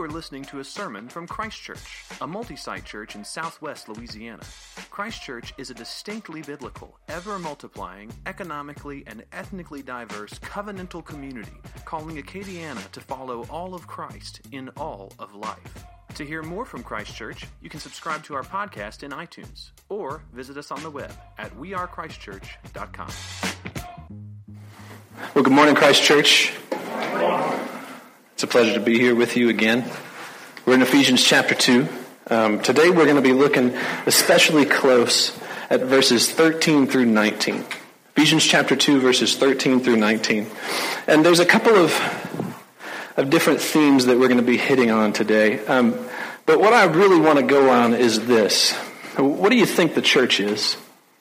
are listening to a sermon from Christ Church, a multi-site church in southwest Louisiana. Christ Church is a distinctly biblical, ever-multiplying, economically and ethnically diverse covenantal community calling Acadiana to follow all of Christ in all of life. To hear more from Christ Church, you can subscribe to our podcast in iTunes or visit us on the web at wearechristchurch.com. Well, good morning, Christ Church. It's a pleasure to be here with you again. We're in Ephesians chapter 2. Today we're going to be looking especially close at verses 13 through 19. Ephesians chapter 2, verses 13 through 19. And there's a couple of different themes that we're going to be hitting on today. But what I really want to go on is this. What do you think the church is?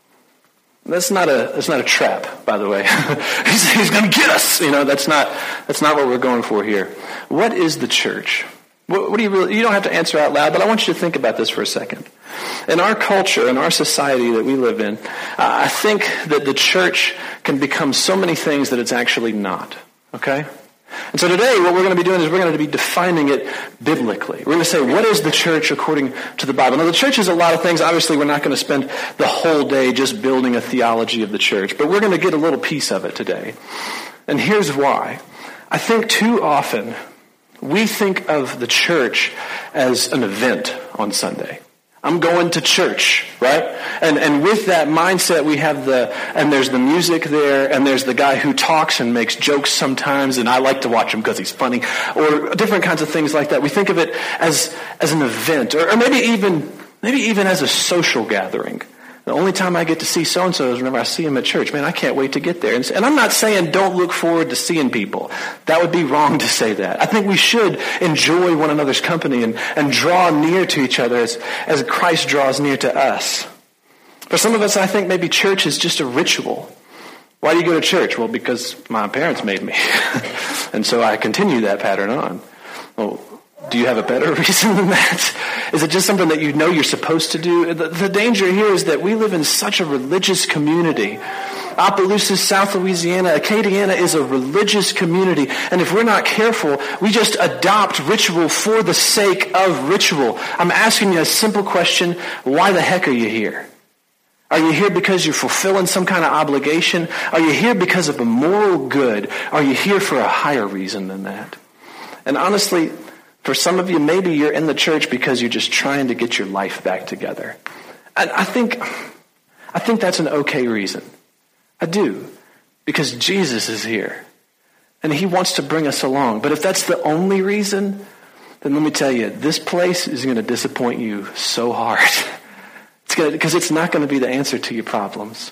That's not a trap, by the way. He's going to get us. That's not what we're going for here. What is the church? What do you don't have to answer out loud, but I want you to think about this for a second. In our culture, in our society that we live in, I think that the church can become so many things that it's actually not. Okay? And so today, what we're going to be doing is we're going to be defining it biblically. We're going to say, what is the church according to the Bible? Now, the church is a lot of things. Obviously, we're not going to spend the whole day just building a theology of the church, but we're going to get a little piece of it today. And here's why. I think too often, we think of the church as an event on Sunday. I'm going to church, right? And with that mindset, we have there's the music there, and there's the guy who talks and makes jokes sometimes, and I like to watch him because he's funny, or different kinds of things like that. We think of it as an event, or maybe even as a social gathering. The only time I get to see so-and-so is whenever I see him at church. Man, I can't wait to get there. And I'm not saying don't look forward to seeing people. That would be wrong to say that. I think we should enjoy one another's company and draw near to each other as Christ draws near to us. For some of us, I think maybe church is just a ritual. Why do you go to church? Well, because my parents made me. And so I continue that pattern on. Well, do you have a better reason than that? Is it just something that you know you're supposed to do? The danger here is that we live in such a religious community. Opelousas, South Louisiana, Acadiana is a religious community. And if we're not careful, we just adopt ritual for the sake of ritual. I'm asking you a simple question. Why the heck are you here? Are you here because you're fulfilling some kind of obligation? Are you here because of a moral good? Are you here for a higher reason than that? And honestly, for some of you, maybe you're in the church because you're just trying to get your life back together. And I think that's an okay reason. I do. Because Jesus is here. And he wants to bring us along. But if that's the only reason, then let me tell you, this place is going to disappoint you so hard. Because it's not going to be the answer to your problems.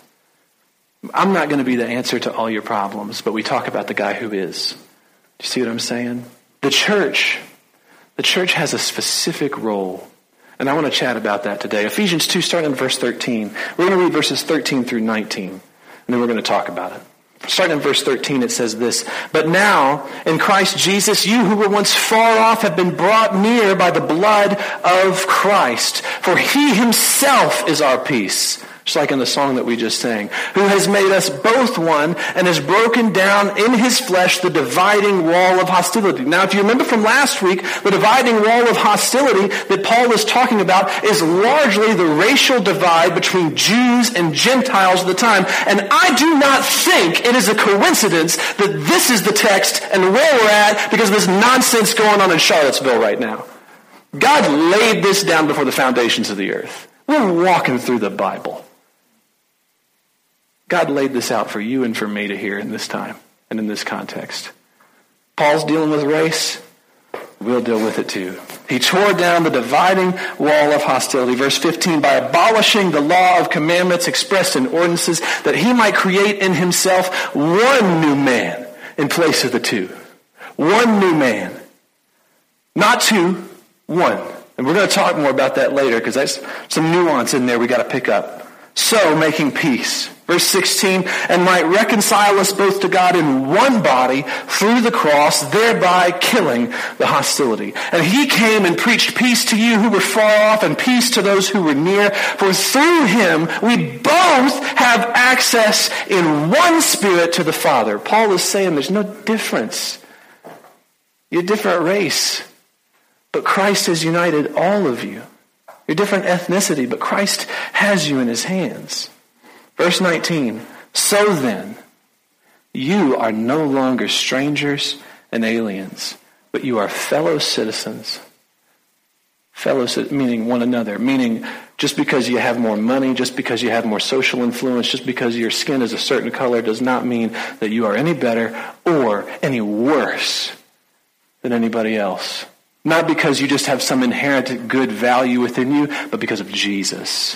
I'm not going to be the answer to all your problems, but we talk about the guy who is. Do you see what I'm saying? The church has a specific role, and I want to chat about that today. Ephesians 2, starting in verse 13. We're going to read verses 13 through 19, and then we're going to talk about it. Starting in verse 13, it says this, "But now, in Christ Jesus, you who were once far off have been brought near by the blood of Christ. For he himself is our peace." Just like in the song that we just sang. "Who has made us both one and has broken down in his flesh the dividing wall of hostility." Now, if you remember from last week, the dividing wall of hostility that Paul is talking about is largely the racial divide between Jews and Gentiles at the time. And I do not think it is a coincidence that this is the text and where we're at because of this nonsense going on in Charlottesville right now. God laid this down before the foundations of the earth. We're walking through the Bible. God laid this out for you and for me to hear in this time and in this context. Paul's dealing with race. We'll deal with it too. He tore down the dividing wall of hostility. Verse 15, "By abolishing the law of commandments expressed in ordinances, that he might create in himself one new man in place of the two." One new man. Not two, one. And we're going to talk more about that later because there's some nuance in there we got to pick up. "So, making peace." Verse 16, "And might reconcile us both to God in one body through the cross, thereby killing the hostility. And he came and preached peace to you who were far off and peace to those who were near. For through him we both have access in one spirit to the Father." Paul is saying there's no difference. You're a different race. but Christ has united all of you. You're different ethnicity, but Christ has you in his hands. Verse 19, so then, you are no longer strangers and aliens, but you are fellow citizens. Meaning one another, meaning just because you have more money, just because you have more social influence, just because your skin is a certain color does not mean that you are any better or any worse than anybody else. Not because you just have some inherent good value within you, but because of Jesus.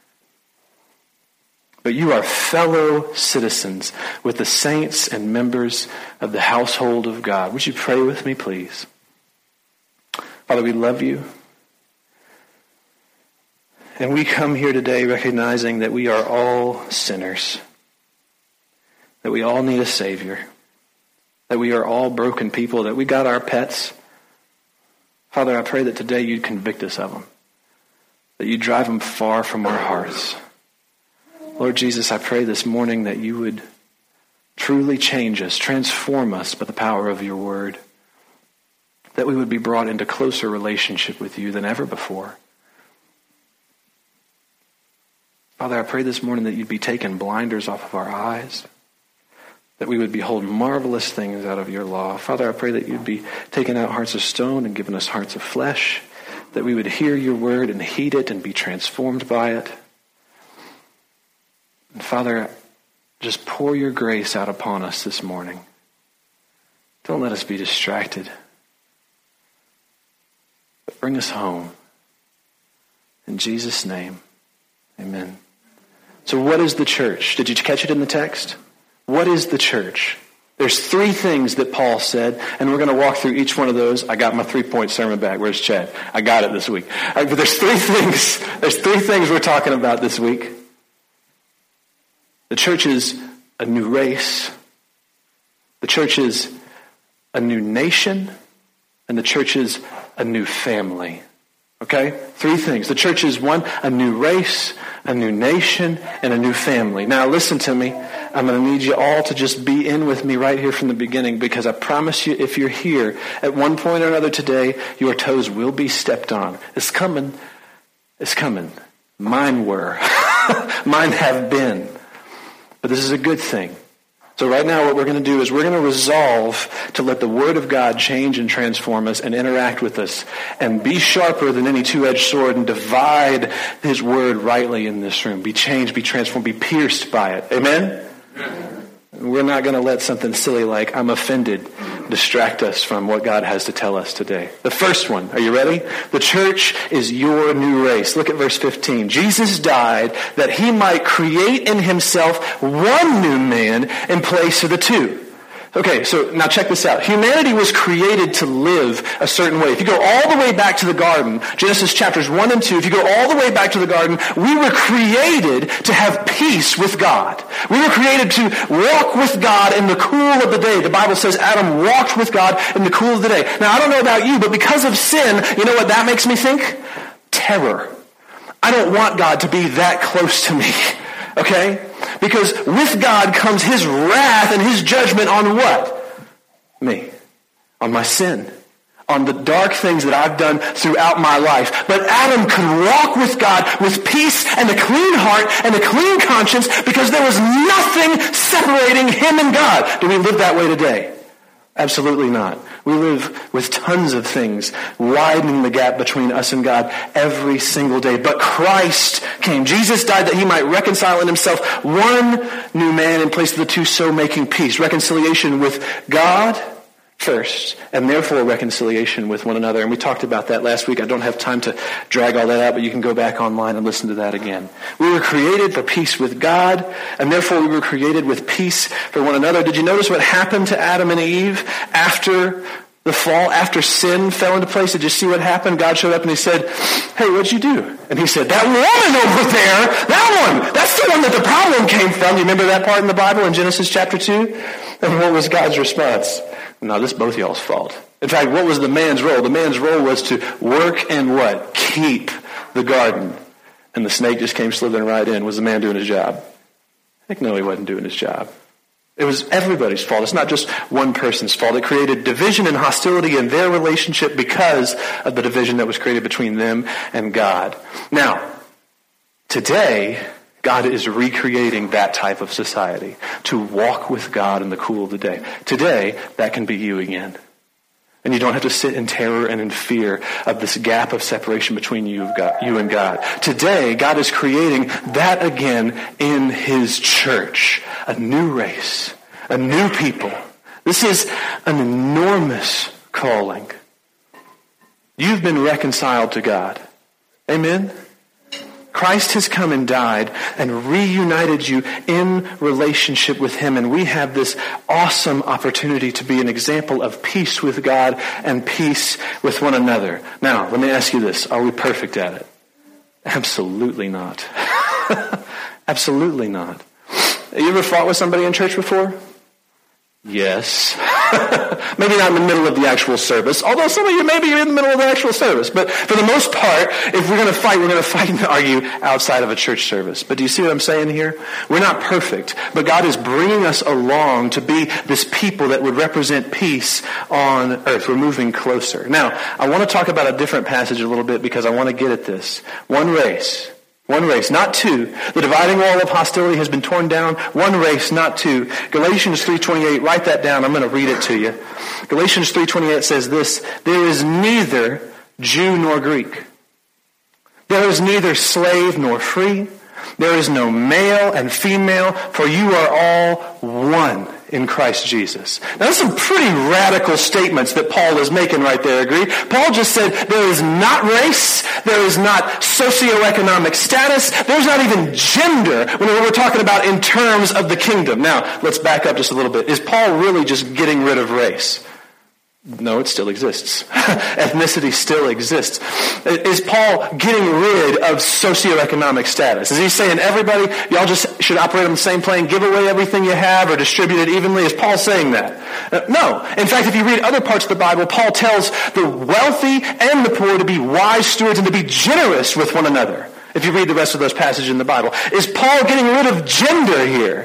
But you are fellow citizens with the saints and members of the household of God. Would you pray with me, please? Father, we love you. And we come here today recognizing that we are all sinners, that we all need a Savior, that we are all broken people, that we got our pets. Father, I pray that today you'd convict us of them, that you'd drive them far from our hearts. Lord Jesus, I pray this morning that you would truly change us, transform us by the power of your word, that we would be brought into closer relationship with you than ever before. Father, I pray this morning that you'd be taking blinders off of our eyes, that we would behold marvelous things out of your law. Father, I pray that you'd be taking out hearts of stone and giving us hearts of flesh, that we would hear your word and heed it and be transformed by it. And Father, just pour your grace out upon us this morning. Don't let us be distracted, but bring us home. In Jesus' name, amen. So what is the church? Did you catch it in the text? What is the church? There's three things that Paul said, and we're going to walk through each one of those. I got my 3-point sermon back. Where's Chad? I got it this week. But there's three things. There's three things we're talking about this week. The church is a new race. The church is a new nation. And the church is a new family. Okay? Three things. The church is one, a new race, a new nation, and a new family. Now listen to me. I'm going to need you all to just be in with me right here from the beginning, because I promise you, if you're here at one point or another today, your toes will be stepped on. It's coming. It's coming. Mine were. Mine have been. But this is a good thing. So right now what we're going to do is we're going to resolve to let the Word of God change and transform us and interact with us and be sharper than any two-edged sword and divide His Word rightly in this room. Be changed, be transformed, be pierced by it. Amen? We're not going to let something silly like I'm offended distract us from what God has to tell us today. The first one, are you ready? The church is your new race. Look at verse 15. Jesus died that he might create in himself one new man in place of the two. Okay, so now check this out. Humanity was created to live a certain way. If you go all the way back to the garden, Genesis chapters 1 and 2, if you go all the way back to the garden, we were created to have peace with God. We were created to walk with God in the cool of the day. The Bible says Adam walked with God in the cool of the day. Now, I don't know about you, but because of sin, you know what that makes me think? Terror. I don't want God to be that close to me. Okay? Because with God comes his wrath and his judgment on what? Me. On my sin. On the dark things that I've done throughout my life. But Adam could walk with God with peace and a clean heart and a clean conscience because there was nothing separating him and God. Do we live that way today? Absolutely not. We live with tons of things widening the gap between us and God every single day. But Christ came. Jesus died that he might reconcile in himself one new man in place of the two, so making peace. Reconciliation with God first, and therefore reconciliation with one another. And we talked about that last week. I don't have time to drag all that out, but you can go back online and listen to that again. We were created for peace with God, and therefore we were created with peace for one another. Did you notice what happened to Adam and Eve after the fall, after sin fell into place? Did you see what happened? God showed up and he said, hey, what'd you do? And he said, that woman over there, that one, that's the one that the problem came from. You remember that part in the Bible in Genesis chapter 2? And what was God's response? No, this is both y'all's fault. In fact, what was the man's role? The man's role was to work and what? Keep the garden. And the snake just came slithering right in. Was the man doing his job? Heck no, he wasn't doing his job. It was everybody's fault. It's not just one person's fault. It created division and hostility in their relationship because of the division that was created between them and God. Now, today, God is recreating that type of society to walk with God in the cool of the day. Today, that can be you again. And you don't have to sit in terror and in fear of this gap of separation between you and God. Today, God is creating that again in his church. A new race, a new people. This is an enormous calling. You've been reconciled to God. Amen? Christ has come and died and reunited you in relationship with him. And we have this awesome opportunity to be an example of peace with God and peace with one another. Now, let me ask you this. Are we perfect at it? Absolutely not. Absolutely not. Have you ever fought with somebody in church before? Yes. Maybe not in the middle of the actual service, although some of you maybe are in the middle of the actual service. But for the most part, if we're going to fight and argue outside of a church service. But do you see what I'm saying here? We're not perfect, but God is bringing us along to be this people that would represent peace on earth. We're moving closer. Now, I want to talk about a different passage a little bit because I want to get at this. One race, not two. The dividing wall of hostility has been torn down. One race, not two. Galatians 3:28, write that down. I'm going to read it to you. Galatians 3:28 says this, there is neither Jew nor Greek. There is neither slave nor free. There is no male and female, for you are all one in Christ Jesus. Now, that's some pretty radical statements that Paul is making right there, agree? Paul just said there is not race, there is not socioeconomic status, there's not even gender when we're talking about in terms of the kingdom. Now, let's back up just a little bit. Is Paul really just getting rid of race? No, it still exists. Ethnicity still exists. Is Paul getting rid of socioeconomic status? Is he saying everybody, y'all just should operate on the same plane, give away everything you have or distribute it evenly? Is Paul saying that? No. In fact, if you read other parts of the Bible, Paul tells the wealthy and the poor to be wise stewards and to be generous with one another. If you read the rest of those passages in the Bible. Is Paul getting rid of gender here?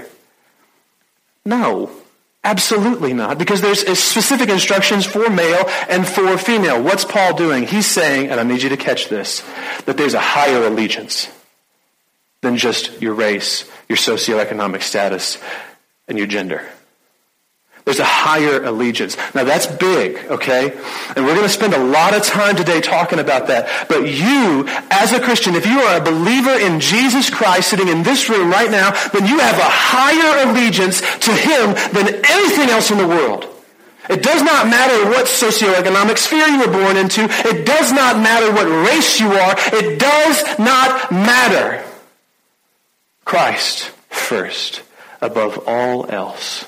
No. Absolutely not, because there's specific instructions for male and for female. What's Paul doing? He's saying, and I need you to catch this, that there's a higher allegiance than just your race, your socioeconomic status, and your gender. There's a higher allegiance. Now that's big, okay? And we're going to spend a lot of time today talking about that. But you, as a Christian, if you are a believer in Jesus Christ sitting in this room right now, then you have a higher allegiance to him than anything else in the world. It does not matter what socioeconomic sphere you were born into. It does not matter what race you are. It does not matter. Christ first, above all else.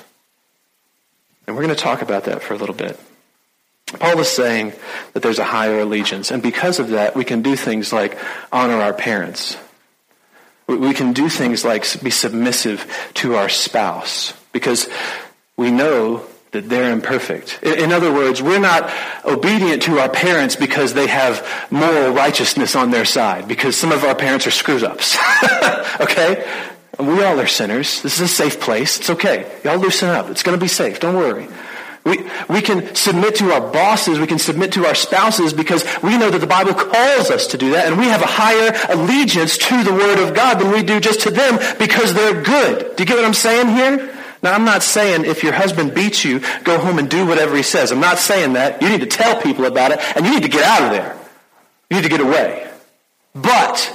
And we're going to talk about that for a little bit. Paul is saying that there's a higher allegiance. And because of that, we can do things like honor our parents. We can do things like be submissive to our spouse because we know that they're imperfect. In other words, we're not obedient to our parents because they have moral righteousness on their side, because some of our parents are screw-ups. Okay? We all are sinners. This is a safe place. It's okay. Y'all loosen up. It's going to be safe. Don't worry. We can submit to our bosses. We can submit to our spouses because we know that the Bible calls us to do that. And we have a higher allegiance to the Word of God than we do just to them because they're good. Do you get what I'm saying here? Now, I'm not saying if your husband beats you, go home and do whatever he says. I'm not saying that. You need to tell people about it, and you need to get out of there. You need to get away. But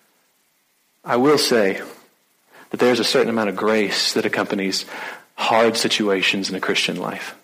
I will say that there's a certain amount of grace that accompanies hard situations in a Christian life.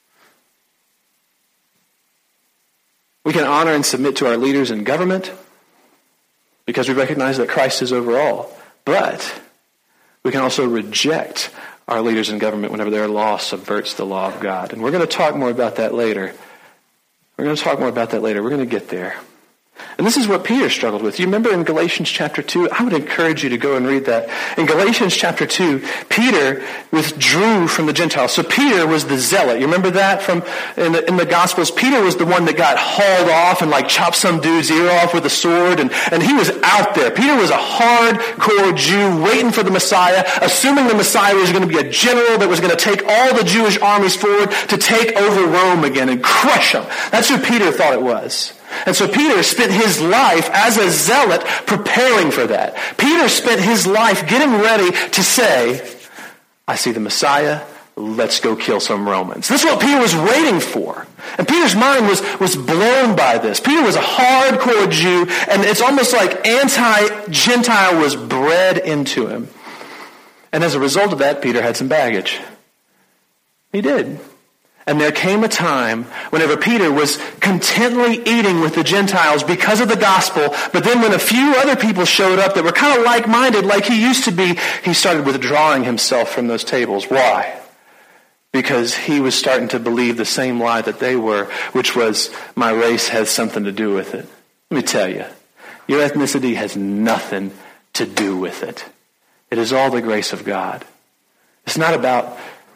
We can honor and submit to our leaders in government because we recognize that Christ is over all. But we can also reject our leaders in government whenever their law subverts the law of God. And we're going to talk more about that later. We're going to get there. And this is what Peter struggled with. You remember in Galatians chapter 2? I would encourage you to go and read that. In Galatians chapter 2, Peter withdrew from the Gentiles. So Peter was the zealot. You remember that from in the Gospels? Peter was the one that got hauled off and chopped some dude's ear off with a sword. And he was out there. Peter was a hardcore Jew waiting for the Messiah, assuming the Messiah was going to be a general that was going to take all the Jewish armies forward to take over Rome again and crush them. That's who Peter thought it was. And so Peter spent his life as a zealot preparing for that. Peter spent his life getting ready to say, I see the Messiah, let's go kill some Romans. This is what Peter was waiting for. And Peter's mind was blown by this. Peter was a hardcore Jew, and it's almost like anti-Gentile was bred into him. And as a result of that, Peter had some baggage. He did. And there came a time whenever Peter was contently eating with the Gentiles because of the gospel, but then when a few other people showed up that were kind of like-minded like he used to be, he started withdrawing himself from those tables. Why? Because he was starting to believe the same lie that they were, which was, my race has something to do with it. Let me tell you, your ethnicity has nothing to do with it. It is all the grace of God. It's not about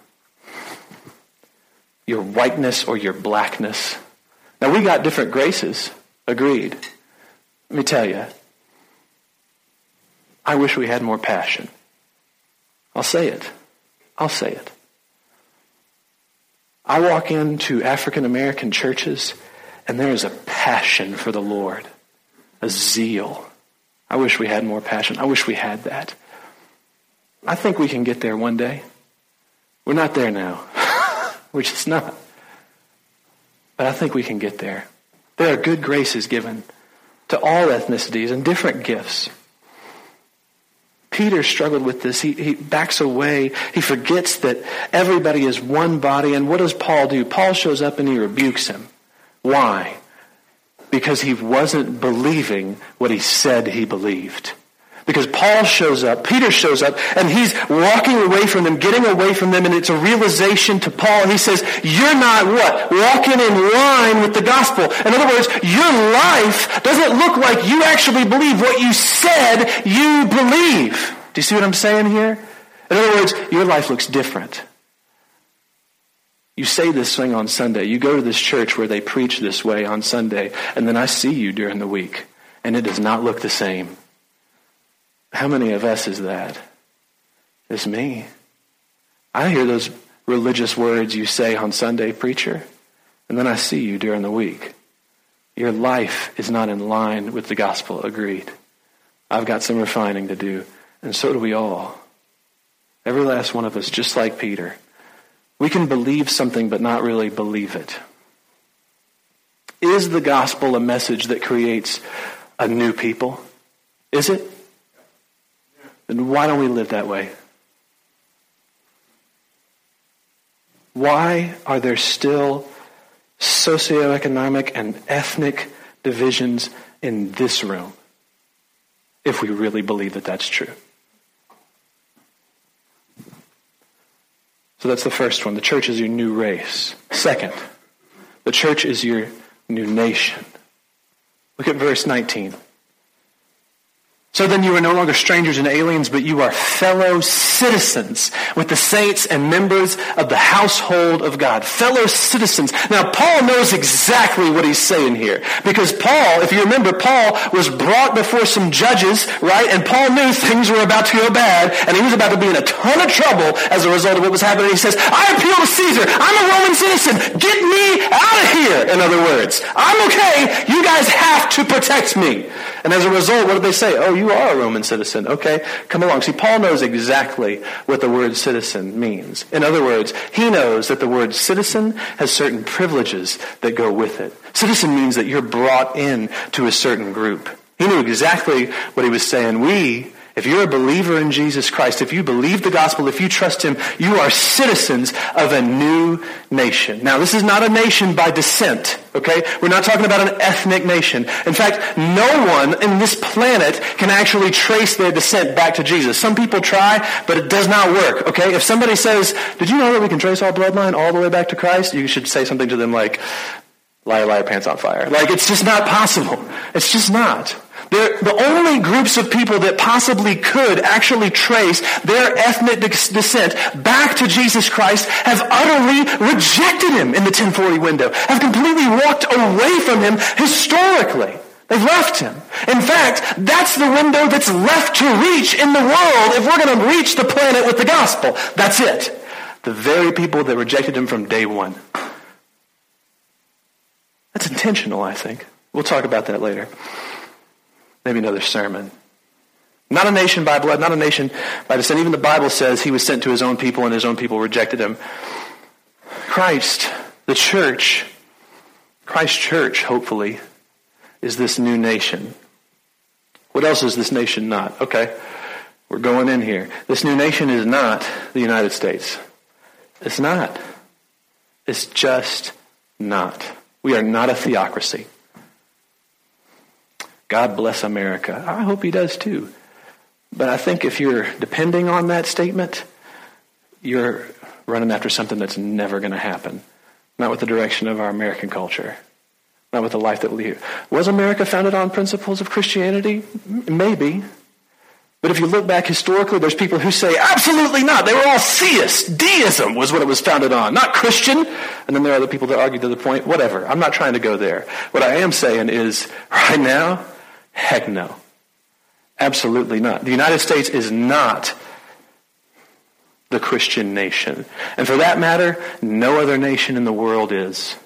your whiteness or your blackness. Now, we got different graces. Agreed. Let me tell you, I wish we had more passion. I'll say it. I walk into African American churches, and there is a passion for the Lord, a zeal. I wish we had more passion. I wish we had that. I think we can get there one day. We're not there now. Which it's not. But I think we can get there. There are good graces given to all ethnicities and different gifts. Peter struggled with this. He backs away. He forgets that everybody is one body. And what does Paul do? Paul shows up and he rebukes him. Why? Because he wasn't believing what he said he believed. Because Paul shows up, Peter shows up, and he's walking away from them, getting away from them, and it's a realization to Paul. He says, you're not what? Walking in line with the gospel. In other words, your life doesn't look like you actually believe what you said you believe. Do you see what I'm saying here? In other words, your life looks different. You say this thing on Sunday. You go to this church where they preach this way on Sunday, and then I see you during the week, and it does not look the same. How many of us is that? It's me. I hear those religious words you say on Sunday, preacher, and then I see you during the week. Your life is not in line with the gospel. Agreed. I've got some refining to do, and so do we all. Every last one of us, just like Peter. We can believe something but not really believe it. Is the gospel a message that creates a new people? Is it? Then why don't we live that way? Why are there still socioeconomic and ethnic divisions in this room if we really believe that that's true? So that's the first one. The church is your new race. Second, the church is your new nation. Look at verse 19. So then you are no longer strangers and aliens, but you are fellow citizens with the saints and members of the household of God. Fellow citizens. Now, Paul knows exactly what he's saying here. Because Paul, if you remember, Paul was brought before some judges, right? And Paul knew things were about to go bad, and he was about to be in a ton of trouble as a result of what was happening. He says, I appeal to Caesar. I'm a Roman citizen. Get me out of here, in other words. I'm okay. You guys have to protect me. And as a result, what did they say? Oh, you are a Roman citizen. Okay, come along. See, Paul knows exactly what the word citizen means. In other words, he knows that the word citizen has certain privileges that go with it. Citizen means that you're brought in to a certain group. He knew exactly what he was saying. If you're a believer in Jesus Christ, if you believe the gospel, if you trust him, you are citizens of a new nation. Now, this is not a nation by descent, okay? We're not talking about an ethnic nation. In fact, no one in this planet can actually trace their descent back to Jesus. Some people try, but it does not work, okay? If somebody says, did you know that we can trace our bloodline all the way back to Christ? You should say something to them like, liar, liar, pants on fire. Like, it's just not possible. It's just not. They're the only groups of people that possibly could actually trace their ethnic descent back to Jesus Christ have utterly rejected him in the 1040 window, have completely walked away from him historically. They've left him. In fact, that's the window that's left to reach in the world if we're going to reach the planet with the gospel. That's it. The very people that rejected him from day one. That's intentional, I think. We'll talk about that later. Maybe another sermon. Not a nation by blood, not a nation by descent. Even the Bible says he was sent to his own people and his own people rejected him. Christ, the church, Christ's church, hopefully, is this new nation. What else is this nation not? Okay, we're going in here. This new nation is not the United States. It's not. It's just not. We are not a theocracy. God bless America. I hope he does too. But I think if you're depending on that statement, you're running after something that's never going to happen. Not with the direction of our American culture. Not with the life that we live. Was America founded on principles of Christianity? Maybe. But if you look back historically, there's people who say, absolutely not. They were all theists. Deism was what it was founded on, not Christian. And then there are other people that argue to the point, whatever. I'm not trying to go there. What I am saying is, right now, heck no. Absolutely not. The United States is not the Christian nation. And for that matter, no other nation in the world is.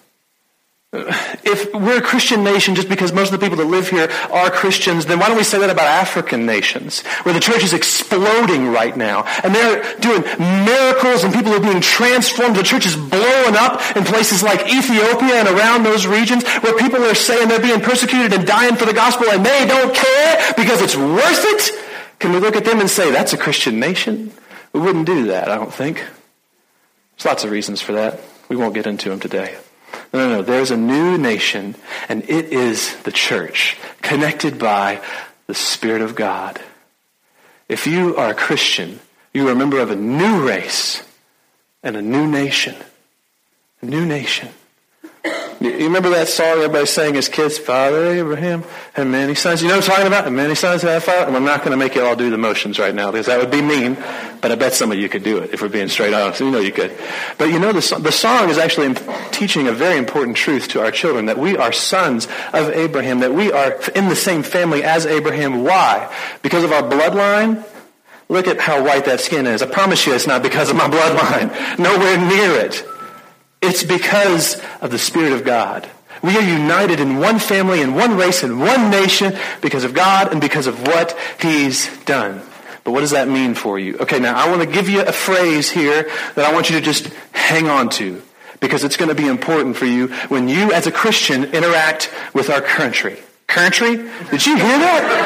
If we're a Christian nation just because most of the people that live here are Christians, then why don't we say that about African nations, where the church is exploding right now, and they're doing miracles and people are being transformed. The church is blowing up in places like Ethiopia and around those regions where people are saying they're being persecuted and dying for the gospel and they don't care because it's worth it. Can we look at them and say, that's a Christian nation? We wouldn't do that, I don't think. There's lots of reasons for that. We won't get into them today. No. There's a new nation, and it is the church, connected by the Spirit of God. If you are a Christian, you are a member of a new race and a new nation. A new nation. You remember that song everybody sang as kids? Father Abraham had many sons. You know what I'm talking about? And many sons have father. And I'm not going to make you all do the motions right now because that would be mean. But I bet some of you could do it if we're being straight honest. You know you could. But you know the song is actually teaching a very important truth to our children, that we are sons of Abraham, that we are in the same family as Abraham. Why? Because of our bloodline? Look at how white that skin is. I promise you it's not because of my bloodline. Nowhere near it. It's because of the Spirit of God. We are united in one family, in one race, in one nation because of God and because of what he's done. But what does that mean for you? Okay, now I want to give you a phrase here that I want you to just hang on to because it's going to be important for you when you as a Christian interact with our country. Country? Did you hear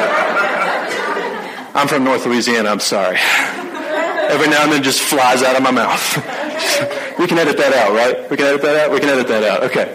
that? I'm from North Louisiana, I'm sorry. Every now and then it just flies out of my mouth. We can edit that out, right? We can edit that out? We can edit that out. Okay.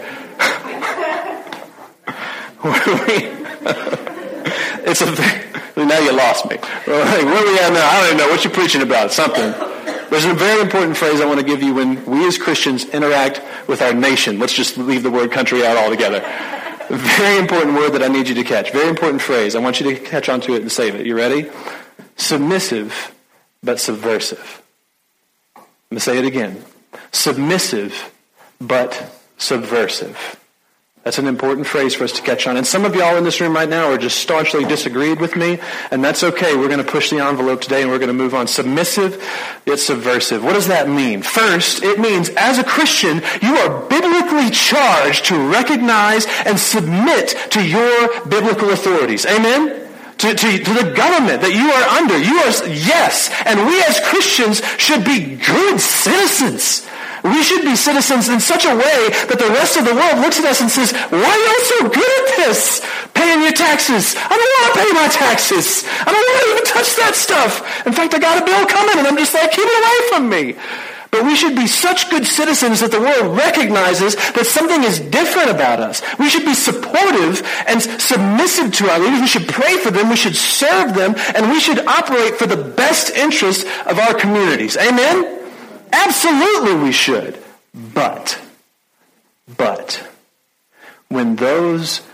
Now you lost me. Where are we at now? I don't even know what you're preaching about. Something. There's a very important phrase I want to give you when we as Christians interact with our nation. Let's just leave the word country out altogether. A very important word that I need you to catch. Very important phrase. I want you to catch onto it and save it. You ready? Submissive, but subversive. I'm going to say it again. Submissive, but subversive. That's an important phrase for us to catch on. And some of y'all in this room right now are just staunchly disagreed with me, and that's okay. We're going to push the envelope today, and we're going to move on. Submissive, yet subversive. What does that mean? First, it means as a Christian, you are biblically charged to recognize and submit to your biblical authorities. Amen? To the government that you are under. Yes. And we as Christians should be good citizens. We should be citizens in such a way that the rest of the world looks at us and says, why are you so good at this? Paying your taxes. I don't want to pay my taxes. I don't want to even touch that stuff. In fact, I got a bill coming and I'm just like, keep it away from me. But we should be such good citizens that the world recognizes that something is different about us. We should be supportive and submissive to our leaders. We should pray for them. We should serve them. And we should operate for the best interest of our communities. Amen? Absolutely we should. But, when those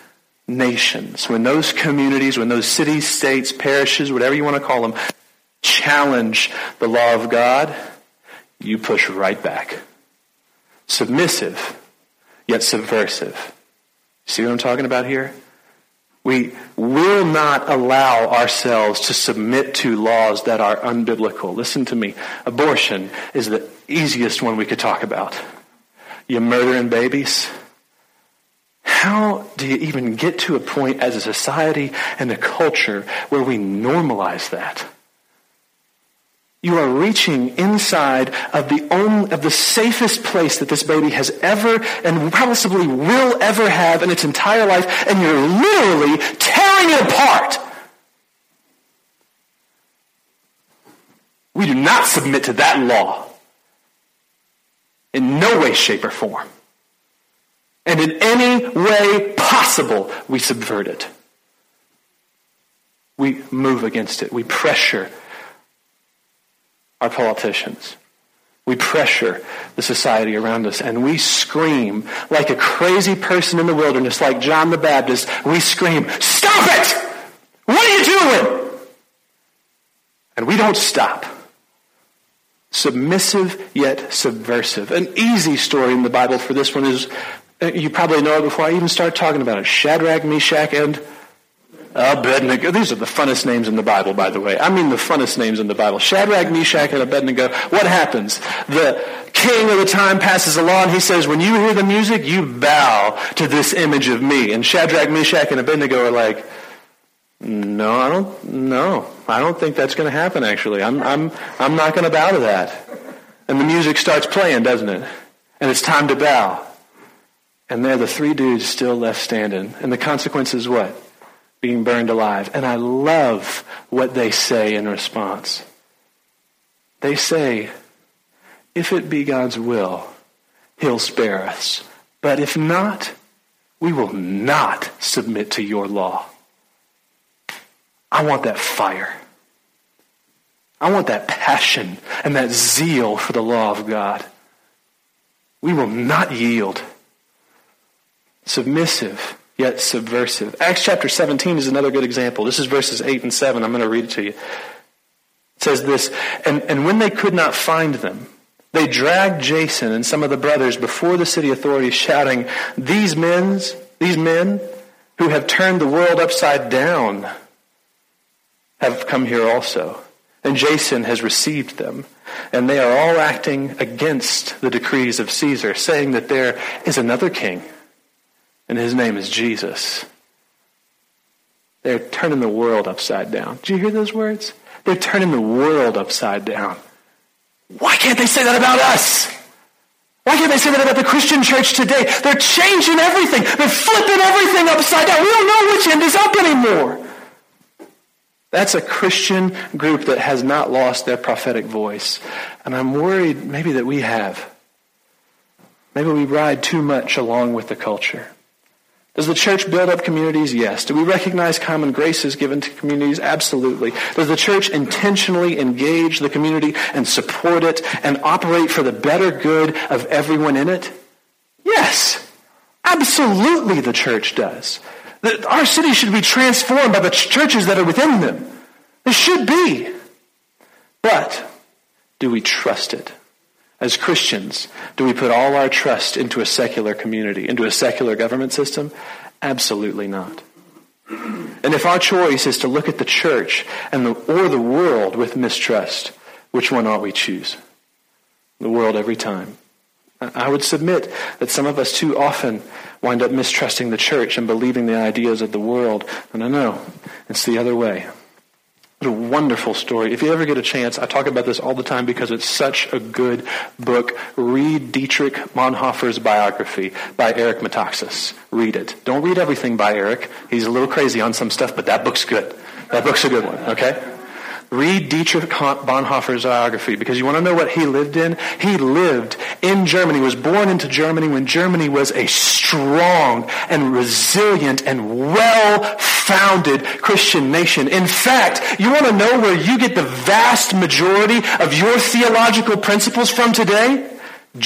nations, when those communities, when those cities, states, parishes, whatever you want to call them, challenge the law of God, you push right back. Submissive, yet subversive. See what I'm talking about here? We will not allow ourselves to submit to laws that are unbiblical. Listen to me. Abortion is the easiest one we could talk about. You murdering babies. How do you even get to a point as a society and a culture where we normalize that? You are reaching inside of the safest place that this baby has ever and possibly will ever have in its entire life, and you're literally tearing it apart. We do not submit to that law in no way, shape, or form. And in any way possible, we subvert it. We move against it. We pressure our politicians. We pressure the society around us, and we scream like a crazy person in the wilderness, like John the Baptist. We scream, "Stop it! What are you doing?" And we don't stop. Submissive yet subversive. An easy story in the Bible for this one is, you probably know it before I even start talking about it, Shadrach, Meshach, and Abednego. These are the funnest names in the Bible, by the way. I mean the funnest names in the Bible. Shadrach, Meshach, and Abednego. What happens? The king of the time passes a law, and he says, when you hear the music, you bow to this image of me. And Shadrach, Meshach, and Abednego are like, no, I don't think that's going to happen, actually. I'm not going to bow to that. And the music starts playing, doesn't it? And it's time to bow. And there are the three dudes still left standing. And the consequence is what? Being burned alive. And I love what they say in response. They say, if it be God's will, he'll spare us. But if not, we will not submit to your law. I want that fire. I want that passion and that zeal for the law of God. We will not yield. Submissive, yet subversive. Acts chapter 17 is another good example. This is verses 8 and 7. I'm going to read it to you. It says this, and when they could not find them, they dragged Jason and some of the brothers before the city authorities, shouting, These men who have turned the world upside down have come here also. And Jason has received them. And they are all acting against the decrees of Caesar, saying that there is another king, and his name is Jesus. They're turning the world upside down. Did you hear those words? They're turning the world upside down. Why can't they say that about us? Why can't they say that about the Christian church today? They're changing everything. They're flipping everything upside down. We don't know which end is up anymore. That's a Christian group that has not lost their prophetic voice. And I'm worried maybe that we have. Maybe we ride too much along with the culture. Does the church build up communities? Yes. Do we recognize common graces given to communities? Absolutely. Does the church intentionally engage the community and support it and operate for the better good of everyone in it? Yes. Absolutely the church does. Our city should be transformed by the churches that are within them. It should be. But do we trust it? As Christians, do we put all our trust into a secular community, into a secular government system? Absolutely not. And if our choice is to look at the church or the world with mistrust, which one ought we choose? The world every time. I would submit that some of us too often wind up mistrusting the church and believing the ideas of the world. No, it's the other way. It's a wonderful story. If you ever get a chance, I talk about this all the time because it's such a good book. Read Dietrich Bonhoeffer's biography by Eric Metaxas. Read it. Don't read everything by Eric. He's a little crazy on some stuff, but that book's good. That book's a good one, okay? Read Dietrich Bonhoeffer's biography because you want to know what he lived in? He lived in Germany, was born into Germany when Germany was a strong and resilient and well-founded Christian nation. In fact, you want to know where you get the vast majority of your theological principles from today?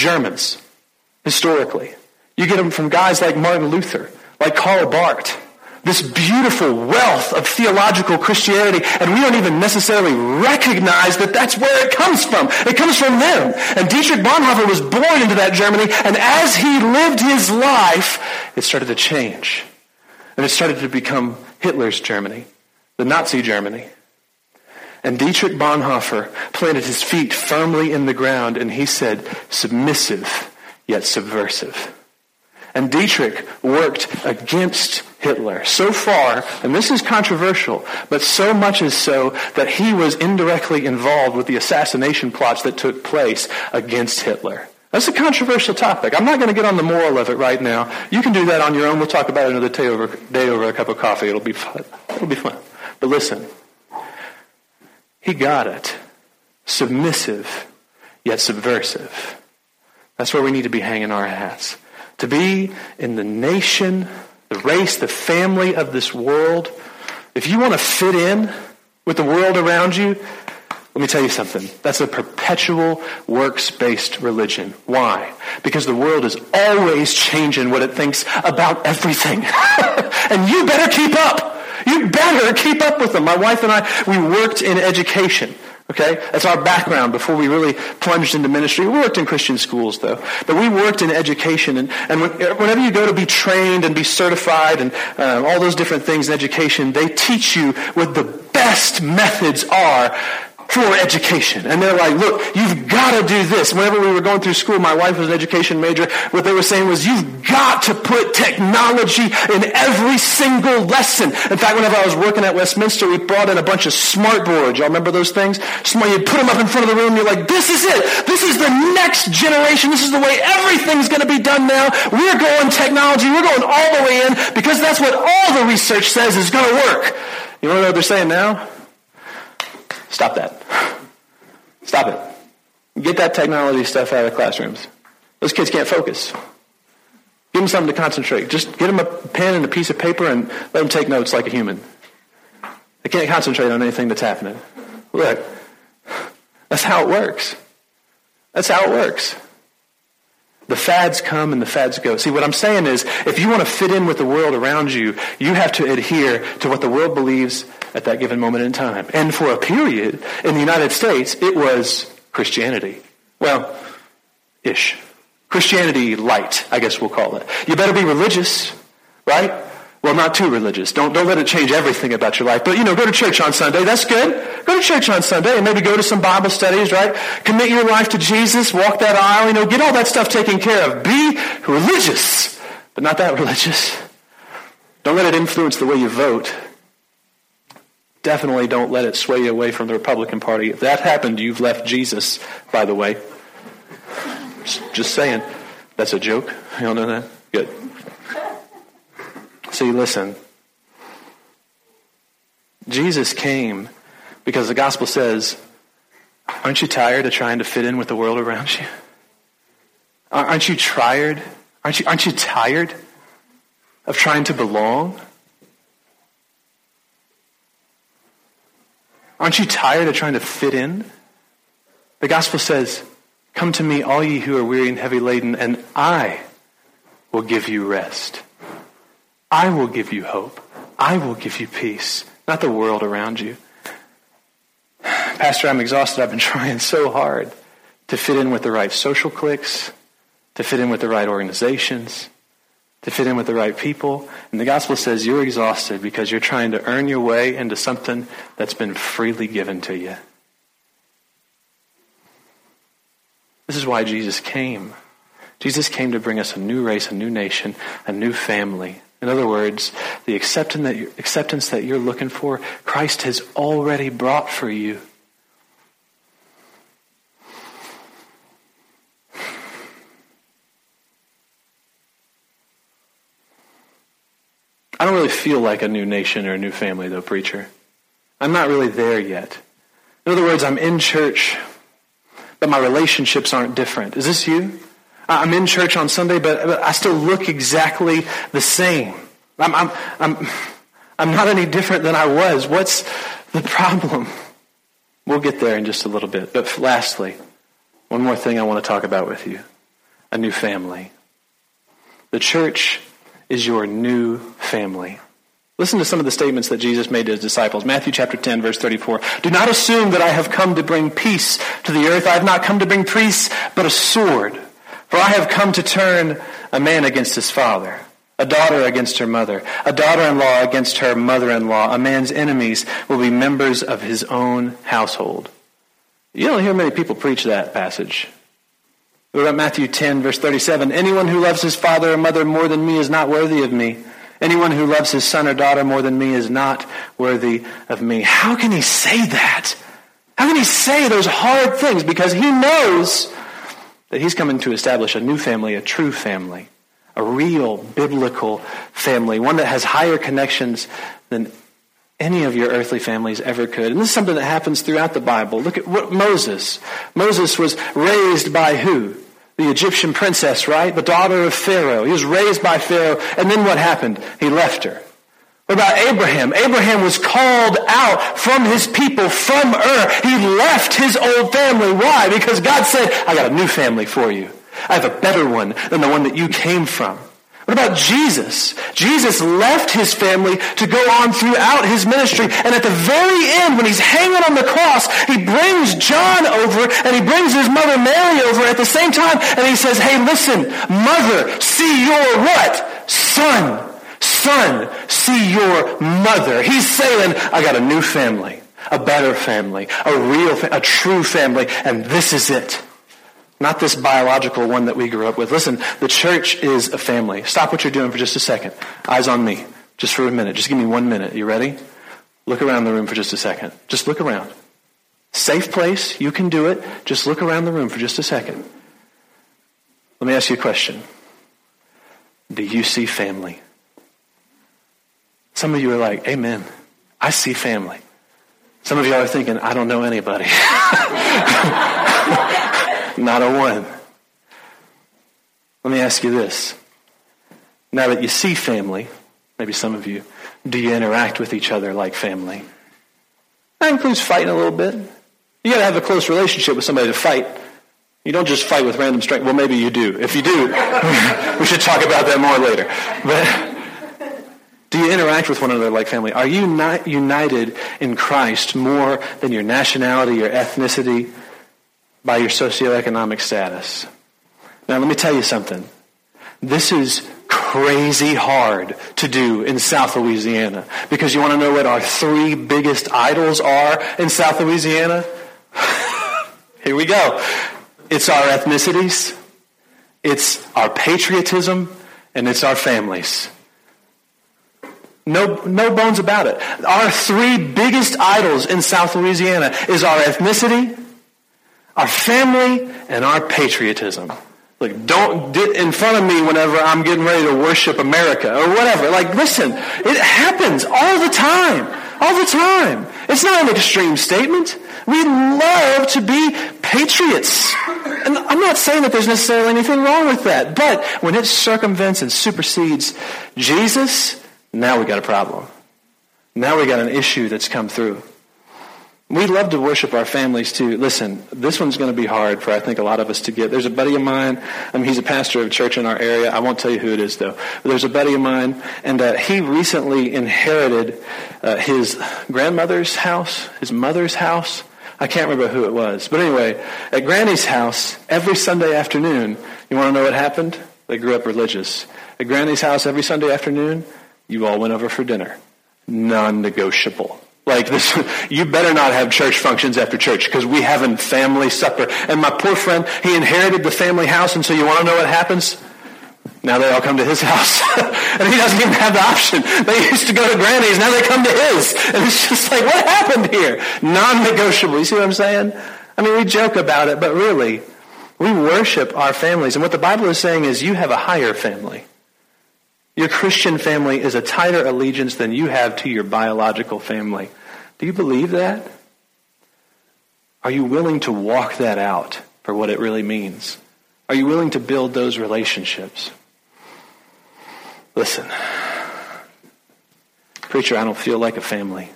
Germans, historically. You get them from guys like Martin Luther, like Karl Barth, this beautiful wealth of theological Christianity, and we don't even necessarily recognize that that's where it comes from. It comes from them. And Dietrich Bonhoeffer was born into that Germany, and as he lived his life, it started to change. And it started to become Hitler's Germany, the Nazi Germany. And Dietrich Bonhoeffer planted his feet firmly in the ground, and he said, submissive yet subversive. And Dietrich worked against Hitler so far, and this is controversial, but so much is so that he was indirectly involved with the assassination plots that took place against Hitler. That's a controversial topic. I'm not going to get on the moral of it right now. You can do that on your own. We'll talk about it another day over a cup of coffee. It'll be fun. It'll be fun. But listen, he got it. Submissive, yet subversive. That's where we need to be hanging our hats. To be in the nation, the race, the family of this world. If you want to fit in with the world around you, let me tell you something. That's a perpetual works-based religion. Why? Because the world is always changing what it thinks about everything. And you better keep up. You better keep up with them. My wife and I, we worked in education. Okay? That's our background before we really plunged into ministry. We worked in Christian schools, though. But we worked in education. And whenever you go to be trained and be certified and all those different things in education, they teach you what the best methods are for education. And they're like, look, you've got to do this. Whenever we were going through school, my wife was an education major. What they were saying was, you've got to put technology in every single lesson. In fact, whenever I was working at Westminster, we brought in a bunch of smart boards. Y'all remember those things? You'd put them up in front of the room, and you're like, this is it. This is the next generation. This is the way everything's going to be done now. We're going technology. We're going all the way in because that's what all the research says is going to work. You want to know what they're saying now? Stop that. Stop it. Get that technology stuff out of the classrooms. Those kids can't focus. Give them something to concentrate. Just get them a pen and a piece of paper and let them take notes like a human. They can't concentrate on anything that's happening. Look, that's how it works. That's how it works. The fads come and the fads go. See, what I'm saying is, if you want to fit in with the world around you, you have to adhere to what the world believes at that given moment in time. And for a period, in the United States, it was Christianity. Well, ish. Christianity light, I guess we'll call it. You better be religious, right? Well, not too religious. Don't let it change everything about your life. But, go to church on Sunday. That's good. Go to church on Sunday and maybe go to some Bible studies, right? Commit your life to Jesus. Walk that aisle. Get all that stuff taken care of. Be religious, but not that religious. Don't let it influence the way you vote. Definitely don't let it sway you away from the Republican Party. If that happened, you've left Jesus, by the way. Just saying. That's a joke. You don't know that? Good. See, listen. Jesus came because the gospel says, aren't you tired of trying to fit in with the world around you? Aren't you tired? Aren't you tired of trying to belong? Aren't you tired of trying to fit in? The gospel says, come to me, all ye who are weary and heavy laden, and I will give you rest. I will give you hope. I will give you peace, not the world around you. Pastor, I'm exhausted. I've been trying so hard to fit in with the right social cliques, to fit in with the right organizations, to fit in with the right people. And the gospel says you're exhausted because you're trying to earn your way into something that's been freely given to you. This is why Jesus came. Jesus came to bring us a new race, a new nation, a new family. In other words, the acceptance that you're looking for, Christ has already brought for you. I don't really feel like a new nation or a new family, though, preacher. I'm not really there yet. In other words, I'm in church, but my relationships aren't different. Is this you? I'm in church on Sunday, but I still look exactly the same. I'm not any different than I was. What's the problem? We'll get there in just a little bit. But lastly, one more thing I want to talk about with you. A new family. The church is your new family. Listen to some of the statements that Jesus made to his disciples. Matthew chapter 10, verse 34. Do not assume that I have come to bring peace to the earth. I have not come to bring peace, but a sword. For I have come to turn a man against his father, a daughter against her mother, a daughter-in-law against her mother-in-law. A man's enemies will be members of his own household. You don't hear many people preach that passage. What about Matthew 10, verse 37? Anyone who loves his father or mother more than me is not worthy of me. Anyone who loves his son or daughter more than me is not worthy of me. How can he say that? How can he say those hard things? Because he knows that he's coming to establish a new family, a true family, a real biblical family, one that has higher connections than any of your earthly families ever could. And this is something that happens throughout the Bible. Look at what Moses. Moses was raised by who? The Egyptian princess, right? The daughter of Pharaoh. He was raised by Pharaoh, and then what happened? He left her. What about Abraham? Abraham was called out from his people, from Ur. He left his old family. Why? Because God said, I got a new family for you. I have a better one than the one that you came from. What about Jesus? Jesus left his family to go on throughout his ministry. And at the very end, when he's hanging on the cross, he brings John over and he brings his mother Mary over at the same time. And he says, hey, listen, mother, see your what? Son. Son, see your mother. He's saying, I got a new family, a better family, a true family. And this is it. Not this biological one that we grew up with. Listen, the church is a family. Stop what you're doing for just a second. Eyes on me. Just for a minute. Just give me 1 minute. You ready? Look around the room for just a second. Just look around. Safe place. You can do it. Just look around the room for just a second. Let me ask you a question. Do you see family? Some of you are like, amen. I see family. Some of you are thinking, I don't know anybody. Not a one. Let me ask you this. Now that you see family, maybe some of you, do you interact with each other like family? That includes fighting a little bit. You got to have a close relationship with somebody to fight. You don't just fight with random strength. Well, maybe you do. If you do, we should talk about that more later. But do you interact with one another like family? Are you not united in Christ more than your nationality, your ethnicity, by your socioeconomic status? Now, let me tell you something. This is crazy hard to do in South Louisiana. Because you want to know what our 3 biggest idols are in South Louisiana? Here we go. It's our ethnicities, it's our patriotism, and it's our families. No bones about it. Our 3 biggest idols in South Louisiana is our ethnicity, our family, and our patriotism. Like, don't get in front of me whenever I'm getting ready to worship America or whatever. Like, listen, it happens all the time. All the time. It's not an extreme statement. We love to be patriots. And I'm not saying that there's necessarily anything wrong with that. But when it circumvents and supersedes Jesus, now we got a problem. Now we got an issue that's come through. We love to worship our families too. Listen, this one's going to be hard for, I think, a lot of us to get. There's a buddy of mine. He's a pastor of a church in our area. I won't tell you who it is, though. But there's a buddy of mine, and he recently inherited his grandmother's house, his mother's house. I can't remember who it was. But anyway, at Granny's house, every Sunday afternoon, you want to know what happened? They grew up religious. At Granny's house, every Sunday afternoon, you all went over for dinner. Non-negotiable. Like this, you better not have church functions after church because we having family supper. And my poor friend, he inherited the family house, and so you want to know what happens? Now they all come to his house. And he doesn't even have the option. They used to go to Granny's, now they come to his. And it's just like, what happened here? Non-negotiable. You see what I'm saying? I mean, we joke about it, but really, we worship our families. And what the Bible is saying is you have a higher family. Your Christian family is a tighter allegiance than you have to your biological family. Do you believe that? Are you willing to walk that out for what it really means? Are you willing to build those relationships? Listen, preacher, I don't feel like a family.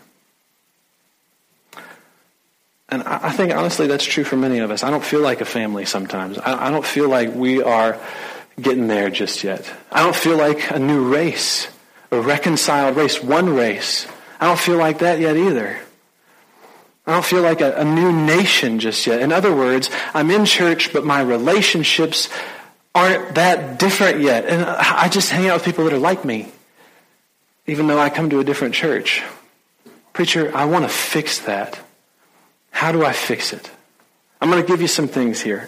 And I think, honestly, that's true for many of us. I don't feel like a family sometimes. I don't feel like we are getting there just yet. I don't feel like a new race a reconciled race, one race. I don't feel like that yet either. I don't feel like a new nation just yet. In other words, I'm in church, but my relationships aren't that different yet. And I just hang out with people that are like me, even though I come to a different church. Preacher, I want to fix that. How do I fix it? I'm going to give you some things here.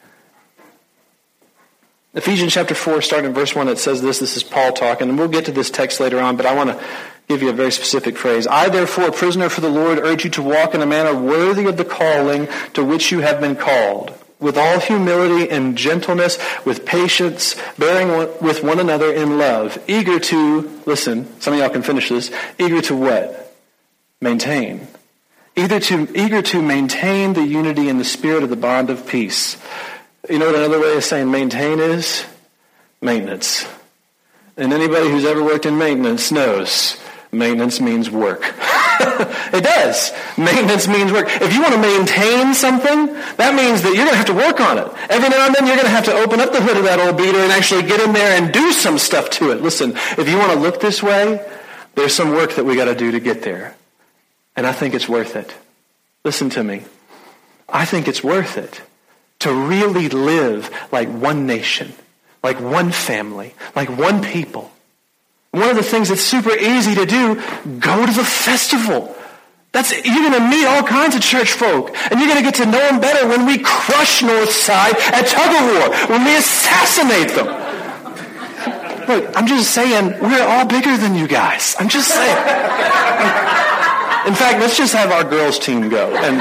Ephesians chapter 4, starting in verse 1, it says this. This is Paul talking, and we'll get to this text later on, but I want to give you a very specific phrase. I, therefore, a prisoner for the Lord, urge you to walk in a manner worthy of the calling to which you have been called, with all humility and gentleness, with patience, bearing with one another in love, eager to, listen, some of y'all can finish this, eager to what? Maintain. Eager to maintain the unity in the spirit of the bond of peace. You know what another way of saying maintain is? Maintenance. And anybody who's ever worked in maintenance knows maintenance means work. It does. Maintenance means work. If you want to maintain something, that means that you're going to have to work on it. Every now and then you're going to have to open up the hood of that old beater and actually get in there and do some stuff to it. Listen, if you want to look this way, there's some work that we got to do to get there. And I think it's worth it. Listen to me. I think it's worth it to really live like one nation, like one family, like one people. One of the things that's super easy to do, go to the festival. You're going to meet all kinds of church folk, and you're going to get to know them better when we crush Northside at tug of war, when we assassinate them. Look, I'm just saying, we're all bigger than you guys. I'm just saying. In fact, let's just have our girls team go. And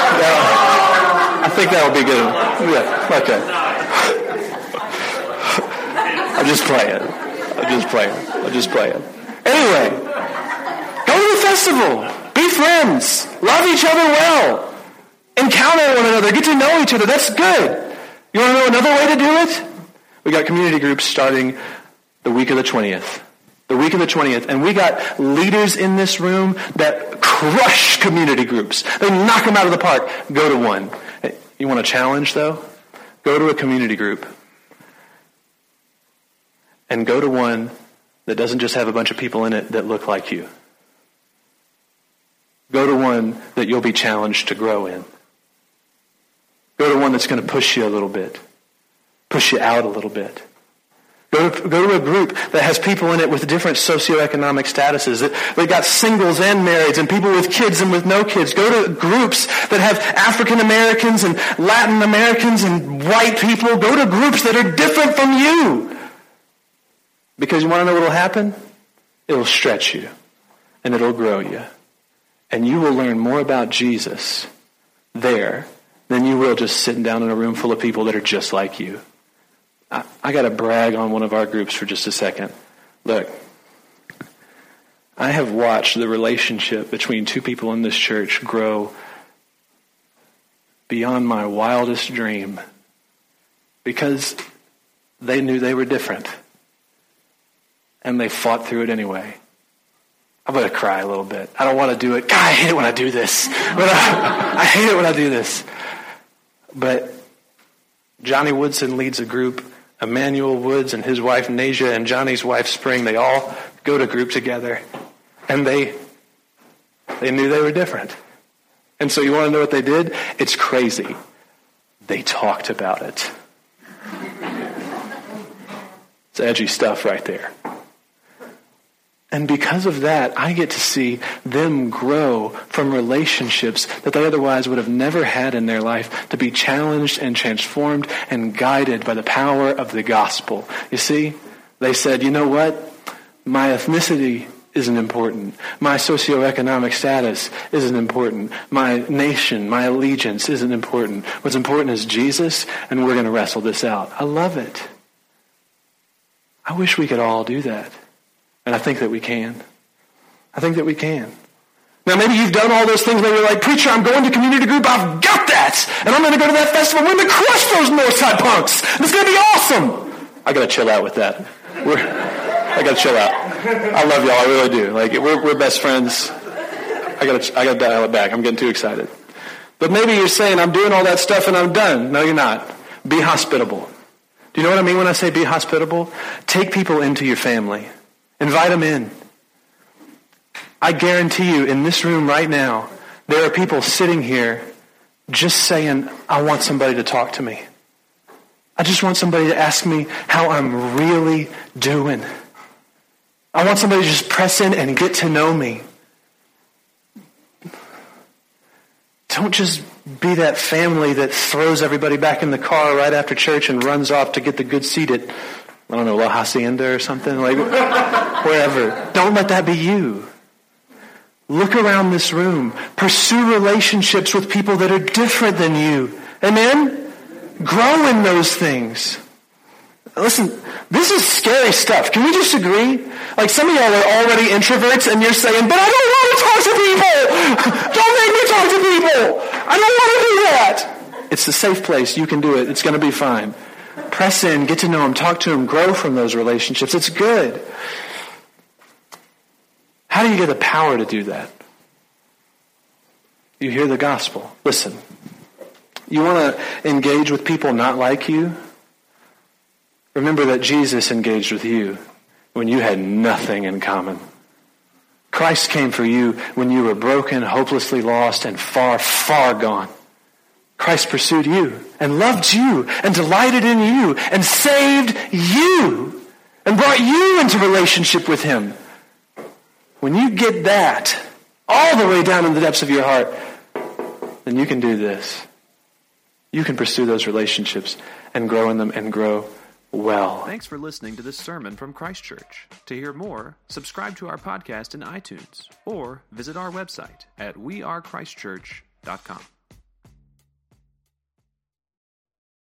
I think that would be good. Yeah, okay. I'm just playing. Anyway, go to the festival. Be friends. Love each other well. Encounter one another. Get to know each other. That's good. You want to know another way to do it? We got community groups starting the week of the 20th. The week of the 20th. And we got leaders in this room that crush community groups. They knock them out of the park. Go to one. Hey, you want a challenge, though? Go to a community group. And go to one that doesn't just have a bunch of people in it that look like you. Go to one that you'll be challenged to grow in. Go to one that's going to push you a little bit. Push you out a little bit. Go to a group that has people in it with different socioeconomic statuses. They got singles and marrieds and people with kids and with no kids. Go to groups that have African Americans and Latin Americans and white people. Go to groups that are different from you. Because you want to know what will happen? It'll stretch you and it'll grow you. And you will learn more about Jesus there than you will just sitting down in a room full of people that are just like you. I got to brag on one of our groups for just a second. Look, I have watched the relationship between two people in this church grow beyond my wildest dream because they knew they were different. And they fought through it anyway. I'm going to cry a little bit. I don't want to do it. God, I hate it when I do this. I hate it when I do this. But Johnny Woodson leads a group. Emmanuel Woods and his wife Nasia and Johnny's wife Spring, they all go to group together. And they knew they were different. And so you want to know what they did? It's crazy. They talked about it. It's edgy stuff right there. And because of that, I get to see them grow from relationships that they otherwise would have never had in their life to be challenged and transformed and guided by the power of the gospel. You see, they said, you know what? My ethnicity isn't important. My socioeconomic status isn't important. My nation, my allegiance isn't important. What's important is Jesus, and we're going to wrestle this out. I love it. I wish we could all do that. And I think that we can. Now maybe you've done all those things where you're like, preacher, I'm going to community group, I've got that. And I'm going to go to that festival, we're going to crush those Northside punks. It's going to be awesome. I got to chill out with that. I got to chill out. I love y'all, I really do. Like, we're best friends. I got to dial it back. I'm getting too excited. But maybe you're saying, I'm doing all that stuff and I'm done. No, you're not. Be hospitable. Do you know what I mean when I say be hospitable? Take people into your family. Invite them in. I guarantee you, in this room right now, there are people sitting here just saying, I want somebody to talk to me. I just want somebody to ask me how I'm really doing. I want somebody to just press in and get to know me. Don't just be that family that throws everybody back in the car right after church and runs off to get the good seat at, I don't know, La Hacienda or something, like wherever. Don't let that be you. Look around this room. Pursue relationships with people that are different than you. Amen? Grow in those things. Listen, this is scary stuff. Can we just agree? Like some of y'all are already introverts and you're saying, but I don't want to talk to people. Don't make me talk to people. I don't want to do that. It's a safe place. You can do it. It's going to be fine. Press in, get to know them, talk to them, grow from those relationships. It's good. How do you get the power to do that? You hear the gospel. Listen, you want to engage with people not like you? Remember that Jesus engaged with you when you had nothing in common. Christ came for you when you were broken, hopelessly lost, and far, far gone. Christ pursued you and loved you and delighted in you and saved you and brought you into relationship with him. When you get that all the way down in the depths of your heart, then you can do this. You can pursue those relationships and grow in them and grow well. Thanks for listening to this sermon from Christ Church. To hear more, subscribe to our podcast in iTunes or visit our website at wearechristchurch.com.